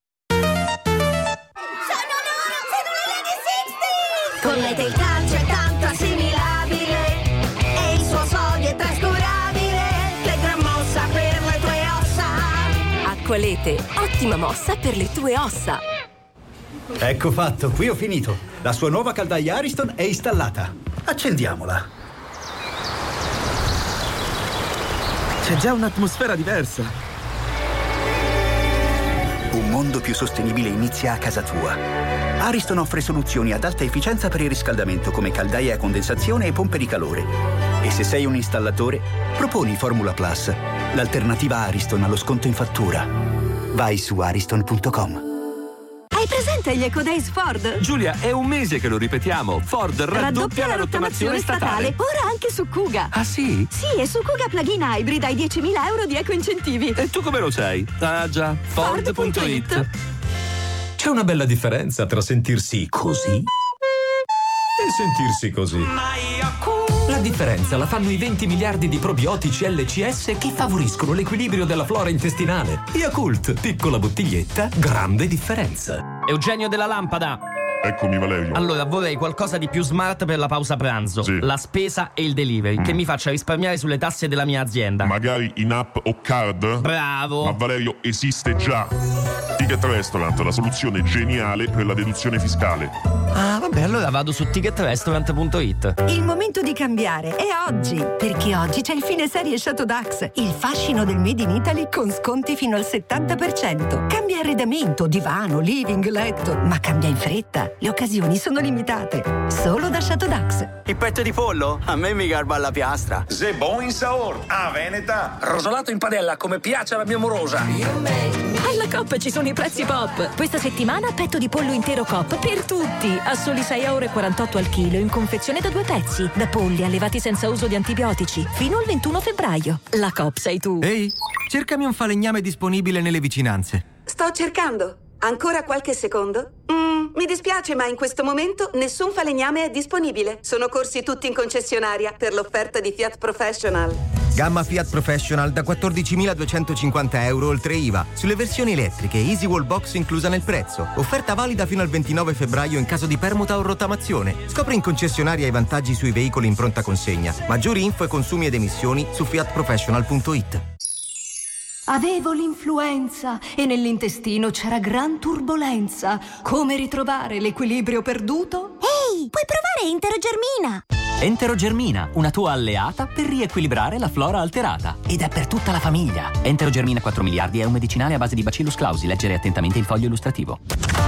Con Lete il calcio è tanto assimilabile e il suo sodio è trascurabile. Che gran mossa per le tue ossa. Acqualete, ottima mossa per le tue ossa. Ecco fatto, qui ho finito. La sua nuova caldaia Ariston è installata. Accendiamola. C'è già un'atmosfera diversa. Un mondo più sostenibile inizia a casa tua. Ariston offre soluzioni ad alta efficienza per il riscaldamento come caldaie a condensazione e pompe di calore. E se sei un installatore, proponi Formula Plus, l'alternativa Ariston allo sconto in fattura. Vai su ariston punto com. Hai presente gli Eco Days Ford? Giulia, è un mese che lo ripetiamo. Ford raddoppia la rottamazione statale. Ora anche su Kuga. Ah sì? Sì, e su Kuga Plug-in Hybrid hai diecimila euro di eco incentivi. E tu come lo sai? Ah già, Ford punto it. Ford punto it. C'è una bella differenza tra sentirsi così e sentirsi così. La differenza la fanno i venti miliardi di probiotici L C S che favoriscono l'equilibrio della flora intestinale. Yakult, piccola bottiglietta, grande differenza. Eugenio della Lampada. Eccomi Valerio. Allora, vorrei qualcosa di più smart per la pausa pranzo. Sì. La spesa e il delivery, Mm. che mi faccia risparmiare sulle tasse della mia azienda. Magari in app o card? Bravo. Ma Valerio, esiste già. Ticket Restaurant, la soluzione geniale per la deduzione fiscale. Ah, vabbè, allora vado su ticket restaurant punto it. Il momento di cambiare è oggi, perché oggi c'è il fine serie Chateau Dax, il fascino del Made in Italy con sconti fino al settanta per cento. Cambia arredamento, divano, living, letto, ma cambia in fretta. Le occasioni sono limitate. Solo da Chateau Dax. Il petto di pollo? A me mi garba alla piastra. Se buon in saor, a Veneta. Rosolato in padella come piace alla mia morosa. Alla Coop ci sono i prezzi pop. Questa settimana petto di pollo intero Coop per tutti a soli sei virgola quarantotto euro al chilo in confezione da due pezzi. Da polli allevati senza uso di antibiotici fino al ventuno febbraio. La Coop sei tu. Ehi, cercami un falegname disponibile nelle vicinanze. Sto cercando. Ancora qualche secondo? Mm, mi dispiace, ma in questo momento nessun falegname è disponibile. Sono corsi tutti in concessionaria per l'offerta di Fiat Professional. Gamma Fiat Professional da quattordicimiladuecentocinquanta euro oltre I V A. Sulle versioni elettriche, Easy Wall Box inclusa nel prezzo. Offerta valida fino al ventinove febbraio in caso di permuta o rottamazione. Scopri in concessionaria i vantaggi sui veicoli in pronta consegna. Maggiori info e consumi ed emissioni su fiat professional punto it. Avevo l'influenza e nell'intestino c'era gran turbolenza. Come ritrovare l'equilibrio perduto? Ehi, puoi provare Enterogermina! Enterogermina, una tua alleata per riequilibrare la flora alterata. Ed è per tutta la famiglia. Enterogermina quattro miliardi è un medicinale a base di Bacillus clausi. Leggere attentamente il foglio illustrativo.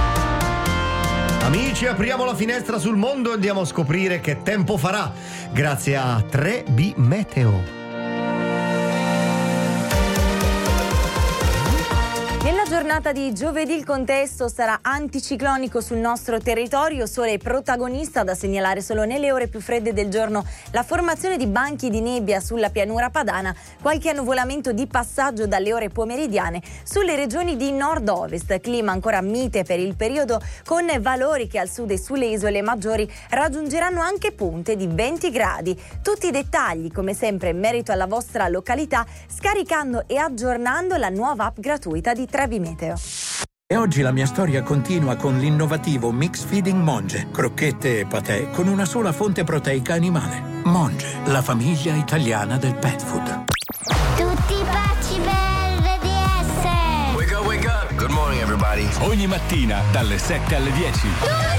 Amici, apriamo la finestra sul mondo e andiamo a scoprire che tempo farà. Grazie a tre B Meteo. Nella giornata giornata di giovedì il contesto sarà anticiclonico sul nostro territorio, sole è protagonista, da segnalare solo nelle ore più fredde del giorno la formazione di banchi di nebbia sulla pianura padana, qualche annuvolamento di passaggio dalle ore pomeridiane sulle regioni di nord-ovest, clima ancora mite per il periodo con valori che al sud e sulle isole maggiori raggiungeranno anche punte di venti gradi. Tutti i dettagli come sempre in merito alla vostra località scaricando e aggiornando la nuova app gratuita di Trevi Meteo. E oggi la mia storia continua con l'innovativo Mix Feeding Monge, crocchette e patè con una sola fonte proteica animale. Monge, la famiglia italiana del pet food. Tutti pazzi per R D S. Wake up, wake up. Good morning, everybody. Ogni mattina dalle sette alle dieci.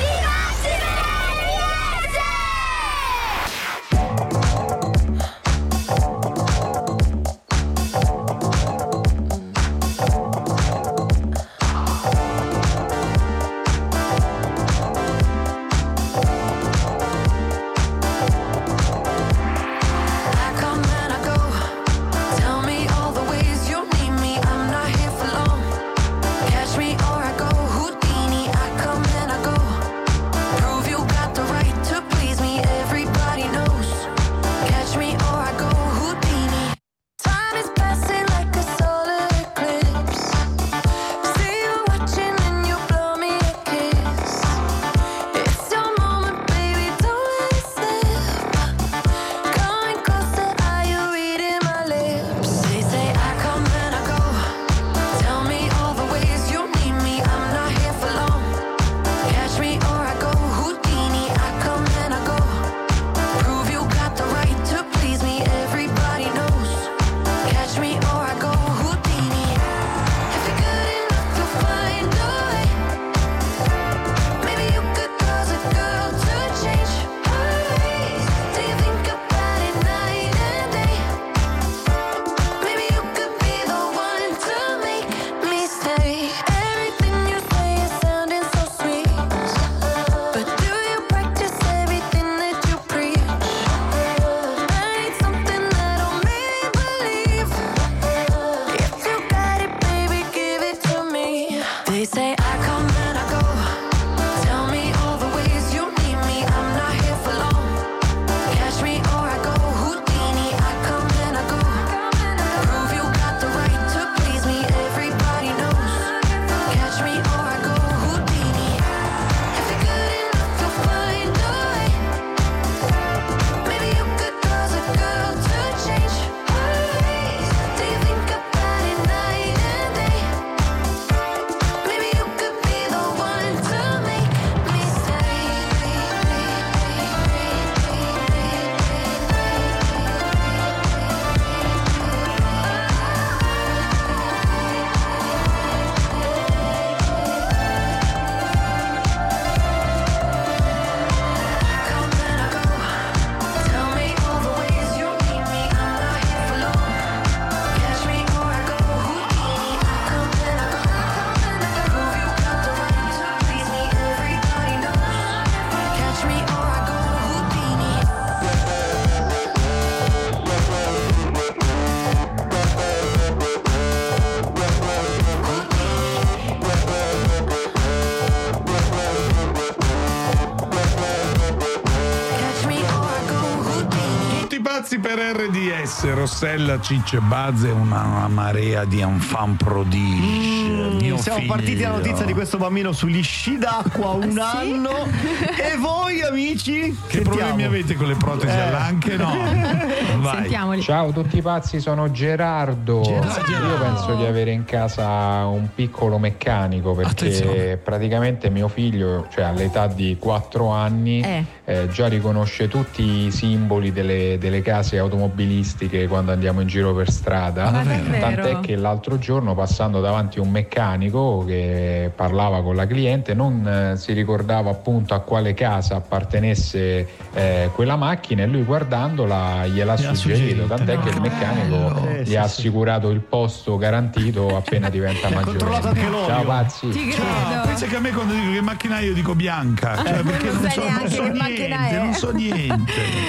Per R D S, Rossella, Ciccio e Buzz è una, una marea di enfant prodige. Mm, mio siamo figlio. partiti alla notizia di questo bambino sugli sci d'acqua un sì? anno. E voi amici? Che Sentiamo. problemi avete con le protesi eh. all'anche? No. Vai. Sentiamoli. Ciao tutti pazzi, sono Gerardo. Gerardo. Io penso di avere in casa un piccolo meccanico perché Attenzione. praticamente mio figlio, cioè all'età di quattro anni, eh. Eh, già riconosce tutti i simboli delle, delle case automobilistiche quando andiamo in giro per strada. Ma tant'è che l'altro giorno, passando davanti a un meccanico che parlava con la cliente, non eh, si ricordava appunto a quale casa appartenesse eh, quella macchina, e lui guardandola gliel'ha suggerito, suggerito, tant'è no. che il meccanico eh, gli sì, ha assicurato sì. il posto garantito appena diventa maggiore. Ciao pazzi. Ciao. Pensa che a me quando dico che macchinaio dico bianca, cioè perché non, non so, non so niente, non so niente.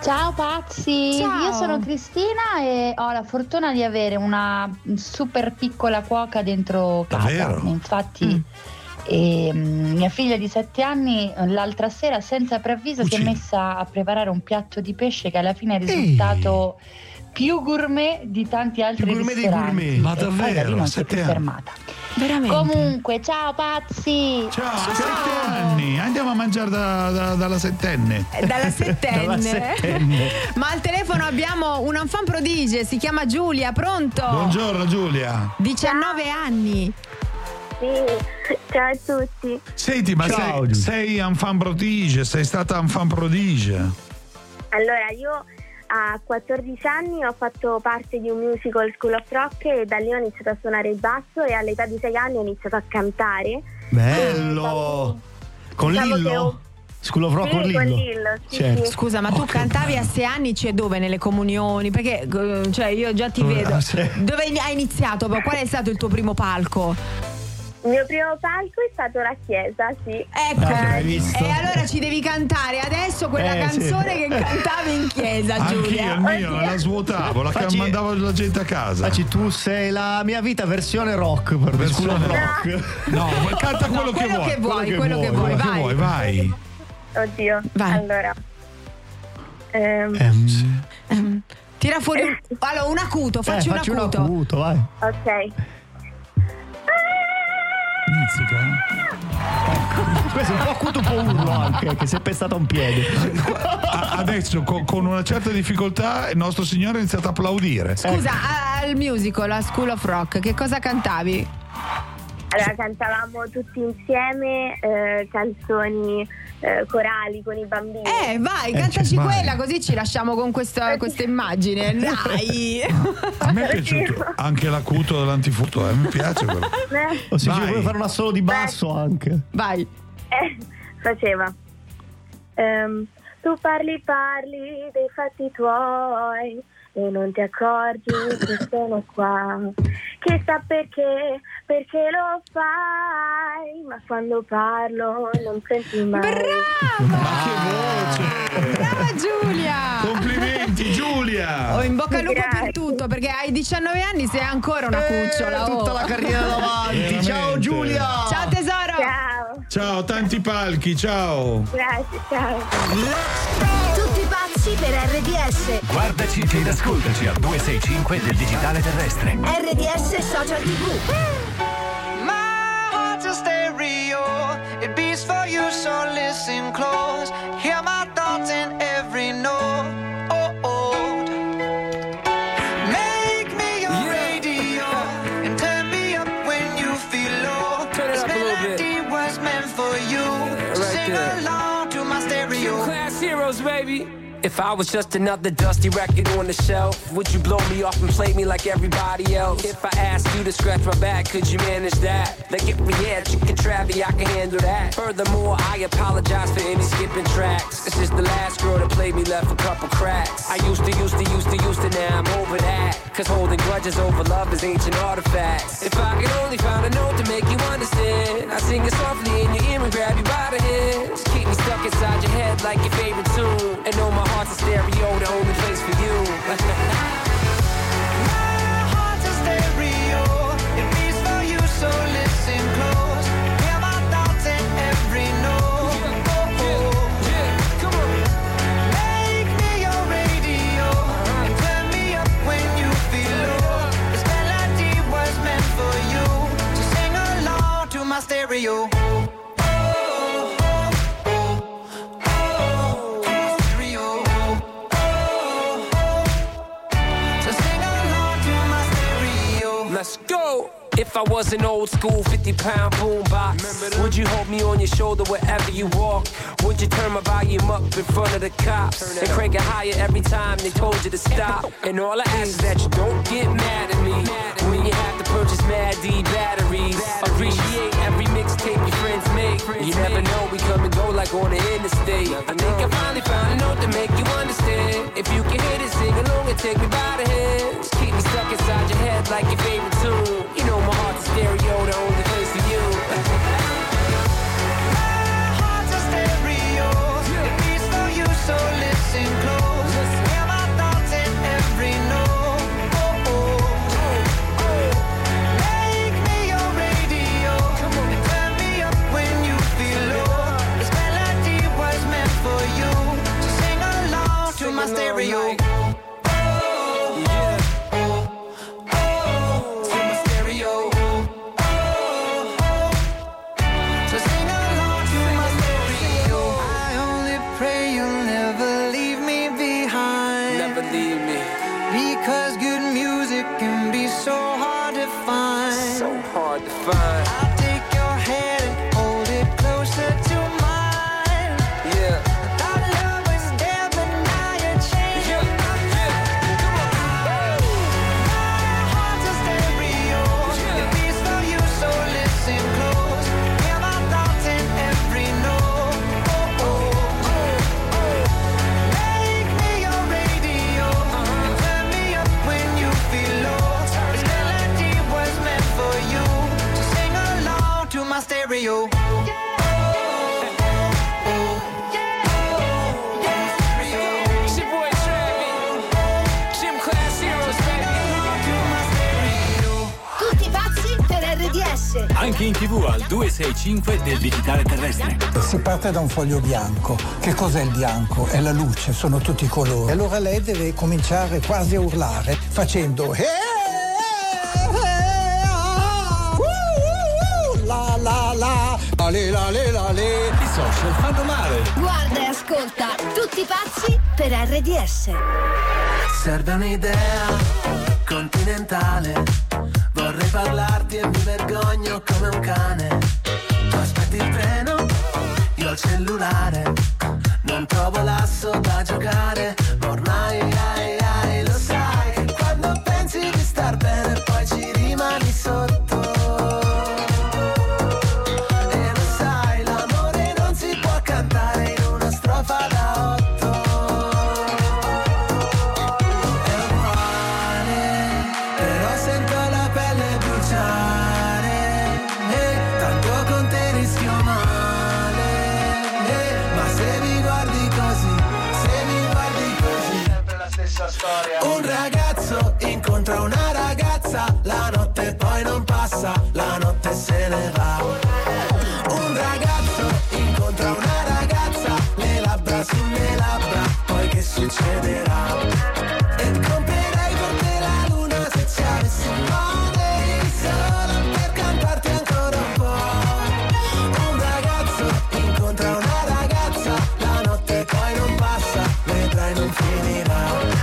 Ciao pazzi, Ciao. Io sono Cristina e ho la fortuna di avere una super piccola cuoca dentro casa. Davvero? Infatti Mm. e, mm, mia figlia di sette anni l'altra sera senza preavviso si è Cucina. messa a preparare un piatto di pesce che alla fine è risultato più gourmet di tanti altri Più gourmet dei ristoranti. gourmet. Ma E poi da davvero? lì non si è Sette più anni? fermata. Veramente? Comunque, ciao pazzi! Ciao, a sette anni. Andiamo a mangiare da- da- dalla settenne. Dalla settenne. Dalla settenne. Ma al telefono abbiamo un enfant prodige, si chiama Giulia, pronto? Buongiorno Giulia. diciannove anni. Sì, ciao a tutti. Senti, ma Ciao, sei, Giulia. sei enfant prodige, sei stata enfant prodige. Allora, io a quattordici anni ho fatto parte di un musical School of Rock e da lì ho iniziato a suonare il basso e all'età di sei anni ho iniziato a cantare. Bello! Con Diciamo che Lillo? ho- School of Rock Sì, con Lillo? con Lillo, sì, Certo. sì. Scusa, ma tu Oh, che cantavi a bello. sei anni, cioè dove? Nelle comunioni? Perché, eh, cioè, io già ti Dove- vedo. sì. Dove hai iniziato? Qual è stato il tuo primo palco? Il mio primo palco è stato la chiesa, sì. Ecco, Ah, hai visto? e allora ci devi cantare adesso quella Eh, canzone sì. che cantavi in chiesa, Anch'io Giulia. il mio, la svuotavo, la Facci- mandavo la gente a casa. Facci, tu sei la mia vita versione rock per me, School of Versione Rock. No, ma canta quello, No, che quello vuoi. che vuoi, quello che vuoi, quello che vai. vuoi, vai. Oddio. Vai. Allora. Ehm, Ehm, Ehm, Tira fuori un, allora, un acuto, facci eh, un facci acuto. un acuto, vai. ok. Questo è un po' acuto, un po' urlo anche, che si è pestato un piede. A- Adesso con, con una certa difficoltà il nostro signore ha iniziato a applaudire. Scusa, al musical, a School of Rock, che cosa cantavi? Allora cantavamo tutti insieme eh, canzoni eh, corali con i bambini. Eh, vai, Eh, cantaci vai. quella, così ci lasciamo con questa, questa immagine. Dai. A me è piaciuto anche l'acuto dell'antifurto, eh, mi piace quello. Eh, O se ci Vai. vuoi fare un assolo di basso anche. Vai. eh, faceva. Ehm, tu parli parli dei fatti tuoi e non ti accorgi che sono qua. Chissà perché, perché lo fai, ma quando parlo non senti mai. Brava! Ma che voce! Brava Giulia! Complimenti Giulia! Oh, in bocca al lupo Grazie. per tutto, perché hai diciannove anni, sei ancora una cucciola. Eh, oh. tutta la carriera davanti. Veramente. Ciao Giulia. Ciao tesoro! Ciao, Ciao, tanti palchi, ciao! grazie, ciao. Tutti pazzi per R D S. Guardaci ed ascoltaci al duecentosessantacinque del digitale terrestre. R D S Social T V. My heart's a stereo, it beats for you, so listen close. Hear my thoughts in every note. Oh, oh. Make me your radio and turn me up when you feel low. Turn it This up a little bit. melody was meant for you. Yeah, So right sing there. along to my stereo. Class heroes, baby. If I was just another dusty record on the shelf, would you blow me off and play me like everybody else? If I asked you to scratch my back, could you manage that? Like if we had chicken Travie, I can handle that. Furthermore, I apologize for any skipping tracks. This is the last girl that played me, left a couple cracks. I used to, used to, used to, used to, now I'm over that. Cause holding grudges over love is ancient artifacts. If I could only find a note to make you understand, I sing it softly in your ear and grab you by the hands. Keep me stuck inside your head like your favorite tune. And know my heart's a stereo, the only place for you. My heart's a stereo, it beats for you, so listen close. Hear my thoughts in every note. Oh, oh. Come on. Make me your radio and turn me up when you feel low. This melody was meant for you, so sing along to my stereo. Let's go. If I was an old school fifty pound boombox, would you hold me on your shoulder wherever you walk? Would you turn my volume up in front of the cops and crank it higher every time they told you to stop? And all I ask is that you don't get mad at me when you have to purchase Mad D batteries. Appreciate every mixtape your friends make. You never know, we come and go like on the interstate. I think I finally found a note to make you understand. If you can hit it, sing along and take me by the hands. Keep me stuck inside your head like your favorite tune. You know my heart's a stereo, the only place for you. My heart's a stereo, it beats for you, so listen close. Cause good music can be so hard to find. So hard to find. I'll take your hand and hold it closer to mine. Yeah. Our love was dead, but now you're changing my mind. My heart's a stereo. It beats for you, so listen close. Hear my thoughts in every note. Oh, oh, oh, oh. Make me your radio and turn me up when you feel low. This melody was meant for you, so sing along to my stereo. It's your boy Travis. Gym Class Heroes, baby. Tutti pazzi per R D S. Anche in tv al duecentosessantacinque del digitale terrestre. Si parte da un foglio bianco. Che cos'è il bianco? È la luce, sono tutti i colori. Allora lei deve cominciare quasi a urlare facendo eh, eh, ah, uh, uh, uh, la la la la le la le la le. I social fanno male. Guarda e ascolta, tutti pazzi per R D S. Serve un'idea continentale. Vorrei parlarti e mi vergogno come un cane. Tu aspetti il treno, io il cellulare. Non trovo l'asso da giocare, ma ormai ai, ai, lo sai che quando pensi di star bene poi ci rimani sotto. E lo sai, l'amore non si può cantare in una strofa da otto. È uguale, però sento la pelle bruciare. E tanto con te rischio male. E ma se mi guardi così, se mi guardi così, sempre la stessa storia. Un ragazzo incontra una ragazza, la notte poi non passa, la notte se ne va. Un ragazzo incontra una ragazza, le labbra sulle labbra, poi che succederà? E comprerei per te la luna se ci avessi money, solo per cantarti ancora un po'. Un ragazzo incontra una ragazza, la notte poi non passa, vedrai non finirà.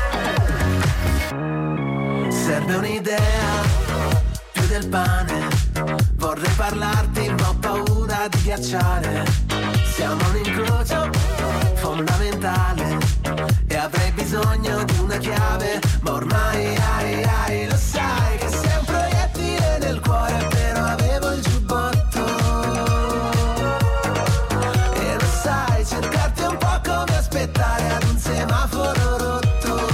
Serve un'idea, più del pane. Vorrei parlarti ma ho paura di ghiacciare. Siamo un incrocio fondamentale e avrei bisogno di una chiave, ma ormai ai ai lo sai che sei un proiettile nel cuore, però avevo il giubbotto. E lo sai, cercarti è un po' come aspettare ad un semaforo rotto.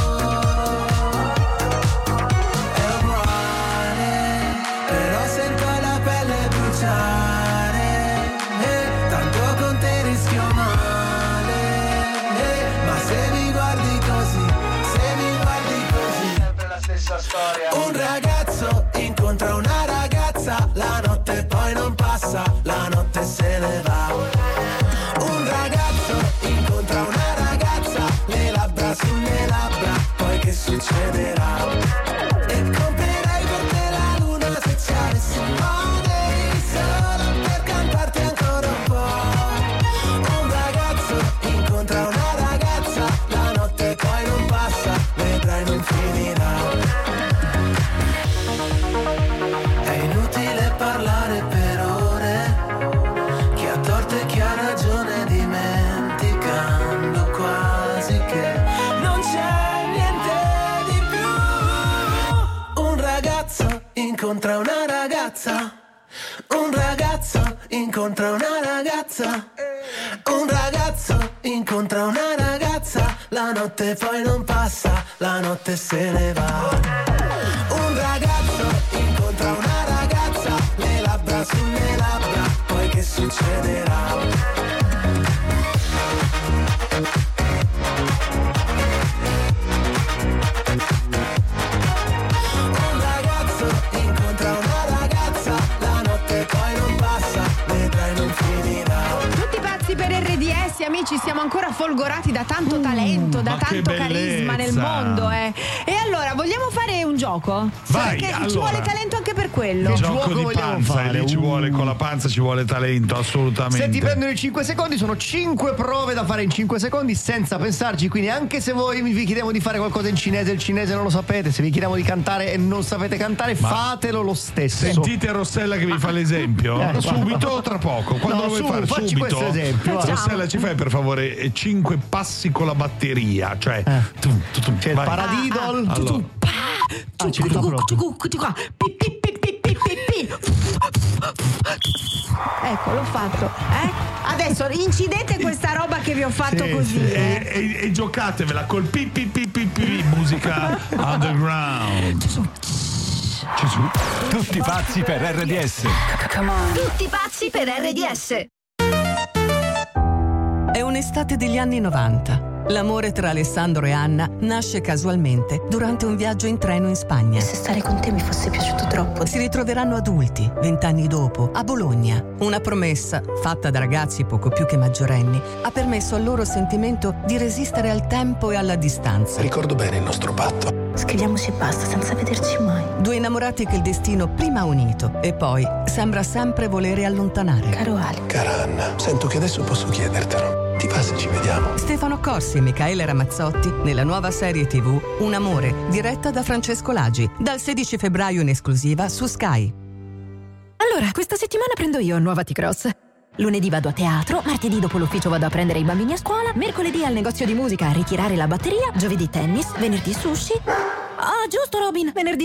È uguale, però sento la pelle bruciare. E tanto con te rischio male. E ma se mi guardi così, se mi guardi così, sempre la stessa storia. Un ragazzo incontra una ragazza, la notte poi non passa, la notte se ne va. Un ragazzo incontra una ragazza, le labbra sulle labbra, poi che succederà? E comprerei per te la luna se ci avessi money, solo per cantarti ancora un po'. Un ragazzo incontra una ragazza, la notte poi non passa, vedrai non finirà. È inutile parlare per ore, chi ha torto e chi ha ragione, dimenticando quasi che non c'è niente di più. Un ragazzo incontra una ragazza, un ragazzo incontra una ragazza, un ragazzo incontra una ragazza, la notte poi non passa, la notte se ne va. Un ragazzo incontra una ragazza, le labbra sulle labbra, poi che succederà? Un ragazzo incontra una ragazza, la notte poi non passa, vedrai non finirà. Tutti pazzi per R D S, amici, siamo ancora folgorati da tanto talento, da ma che tanto carisma bellezza. nel mondo, eh. E allora vogliamo fare un gioco? Vai, Perché allora. ci vuole talento anche per quello. Il gioco di vogliamo panza, fare? e lì ci vuole, con la panza ci vuole talento, assolutamente. Se ti prendono i cinque secondi, sono cinque prove da fare in cinque secondi senza pensarci. Quindi, anche se voi vi chiediamo di fare qualcosa in cinese, il cinese non lo sapete. Se vi chiediamo di cantare e non sapete cantare, Ma fatelo lo stesso. Sentite Rossella che vi fa l'esempio. Eh, subito o tra poco? Quando No, lo vuoi su, fare? facci Subito. questo esempio, va. Rossella, ci fai per favore cinque passi con la batteria, cioè tu, tu, tu, C'è il vai. paradidol. Allora. Ah, ci rifa proprio. Ecco, l'ho fatto. Eh? Adesso incidete questa roba che vi ho fatto Sì, così. sì. eh. E, e- e giocatevela col pi pi pi pi pi, musica underground. Gesù. Tutti pazzi per R D S. Tutti pazzi per R D S. È un'estate degli anni novanta. L'amore tra Alessandro e Anna nasce casualmente durante un viaggio in treno in Spagna. Se stare con te mi fosse piaciuto troppo. Si ritroveranno adulti, vent'anni dopo, a Bologna. Una promessa, fatta da ragazzi poco più che maggiorenni, ha permesso al loro sentimento di resistere al tempo e alla distanza. Ricordo bene il nostro patto. Scriviamoci e basta, senza vederci mai. Due innamorati che il destino prima ha unito e poi sembra sempre volere allontanare. Caro Ali. Cara Anna, sento che adesso posso chiedertelo. Ti va se ci vediamo? Stefano Corsi e Michaela Ramazzotti nella nuova serie tivù Un amore, diretta da Francesco Lagi, dal sedici febbraio in esclusiva su Sky. Allora, questa settimana prendo io nuova T-Cross. Lunedì vado a teatro, martedì dopo l'ufficio vado a prendere i bambini a scuola, mercoledì al negozio di musica a ritirare la batteria, giovedì tennis, venerdì sushi. Ah, giusto Robin, venerdì